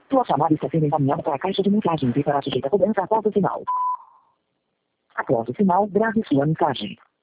Sua chamada está sendo encaminhada para a caixa de mensagens e será sujeita a cobrança após o sinal. Após o sinal, grave sua mensagem.